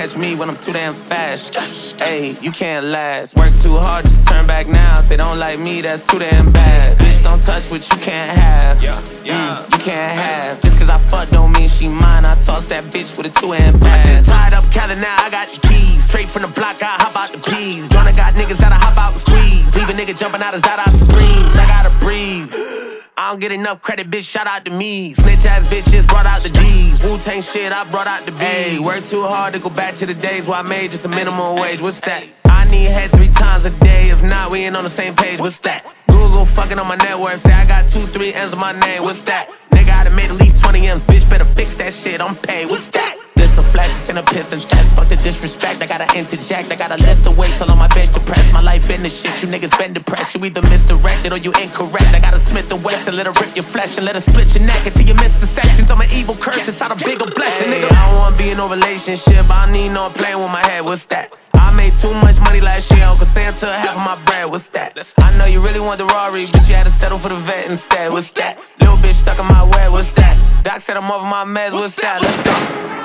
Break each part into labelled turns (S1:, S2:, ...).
S1: catch me when I'm too damn fast. Hey, you can't last. Work too hard, just turn back now. If they don't like me, that's too damn bad. Bitch, don't touch what you can't have. You can't have. Just cause I fuck don't mean she mine. I toss that bitch with a two-hand pass. I just tied up Cali, now I got the keys. Straight from the block, I hop out the peas. Joanna got niggas that'll hop out and squeeze. Leave a nigga jumping out his dot screams. I gotta breathe. I don't get enough credit, bitch, shout out to me. Snitch ass bitches brought out the D's. Wu-Tang shit, I brought out the B's. Hey, work too hard to go back to the days where I made just a minimum wage. What's that? I need head 3 times a day. If not, we ain't on the same page. What's that? Google fucking on my net worth. Say I got 2, 3 M's on my name. What's that? Nigga, I done made at least 20 M's. Bitch, better fix that shit. I'm paid. What's that? This a flex and a piss and test. Fuck the disrespect. I gotta interject. I gotta list the weights all on my bench to press. My life been the shit. You niggas been depressed. You either misdirected or you incorrect. I gotta Smith and Wesson, let her rip your flesh and let her split your neck until you miss the sections. I'm an evil curse inside a bigger blessing, nigga. I don't wanna be in no relationship. I don't need no playing with my head. What's that? I made too much money last year. Uncle Santa half of my bread. What's that? I know you really want the Rari, but you had to settle for the vet instead. What's that? Little bitch stuck in my web. What's that? Doc said I'm over my meds. What's that? Let's go.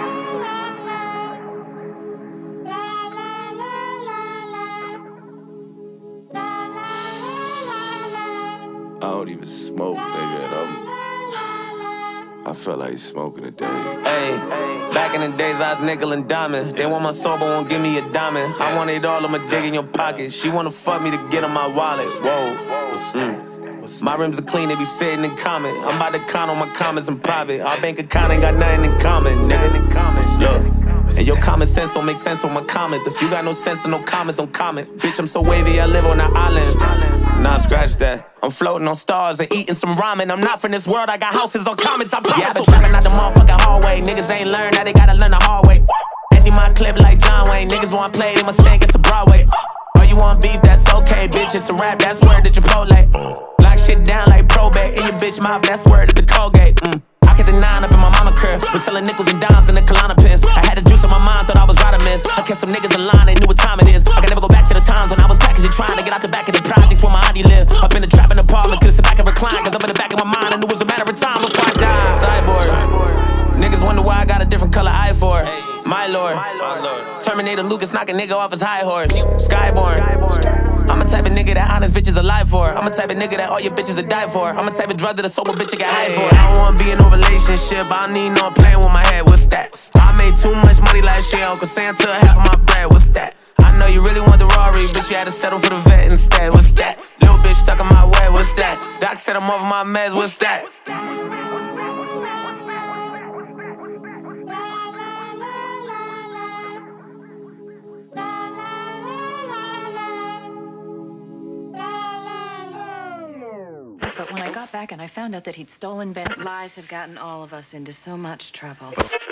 S2: I don't even smoke, nigga. I feel like smoking today.
S1: Hey, back in the days I was nickel and diamond. They want my soul but won't give me a diamond. I want it all, I'ma dig in your pocket. She wanna fuck me to get in my wallet. Whoa. My rims are clean, they be sitting in common. I'm about to count on my comments in private. Our bank account ain't got nothing in common, nigga. Yeah. And your common sense don't make sense with my comments. If you got no sense and no comments, don't comment. Bitch, I'm so wavy, I live on an island. Nah, scratch that. I'm floating on stars and eating some ramen. I'm not from this world, I got houses on comments, I promise. Yeah, I been trapping out the motherfucking hallway. Niggas ain't learned, now they gotta learn the hard way. Empty my clip like John Wayne. Niggas want play, they must think it's a Broadway. Oh, you want beef, that's okay, bitch, it's a rap, that's word to Chipotle. Lock shit down like probate. In your bitch mouth, that's word to the Colgate. I get the 9 up in my mama curve. Was selling nickels and dimes in the Kalana piss. I had the juice on my mind, thought I was right to miss. I kept some niggas in line, they knew what time it is. I can never go back to the times when I was packaging, trying to get out the back of the projects where my auntie lived. Up in the trap in the apartments, couldn't sit back and recline. Cause up in the back of my mind, I knew it was a matter of time before I died. Cyborg. Niggas wonder why I got a different color eye for. My lord. Terminator Lucas knock a nigga off his high horse. Skyborn. I'm a type of nigga that honest bitches alive for. I'm a type of nigga that all your bitches would die for. I'm a type of drug that a sober bitch you get high for. I don't wanna be in no relationship. I don't need no playing with my head. What's that? I made too much money last year. Uncle Santa half of my bread. What's that? I know you really want the Rari, but you had to settle for the vet instead. What's that? Little bitch stuck in my web. What's that? Doc said I'm over my meds. What's that?
S3: But when I got back and I found out that he'd stolen Ben, lies have gotten all of us into so much trouble.